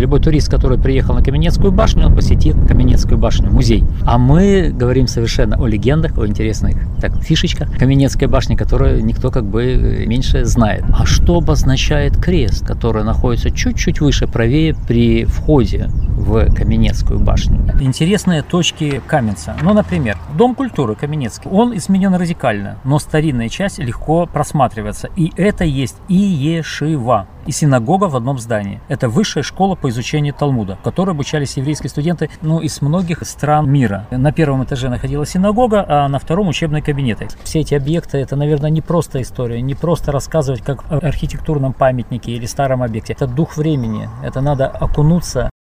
Любой турист, который приехал на Каменецкую башню, он посетит Каменецкую башню, музей. А мы говорим совершенно о легендах, о интересных фишечках Каменецкой башни, которую никто меньше знает. А что обозначает крест, который находится чуть-чуть выше, правее при входе в Каменецкую башню? Интересные точки Каменца. Например, Дом культуры Каменецкий. Он изменен радикально, но старинная часть легко просматривается. И это есть и ешива, и синагога в одном здании. Это высшая школа по изучению Талмуда, в которой обучались еврейские студенты из многих стран мира. На первом этаже находилась синагога, а на втором учебные кабинеты. Все эти объекты, это, наверное, не просто история, не просто рассказывать как о архитектурном памятнике или старом объекте. Это дух времени, это надо окунуться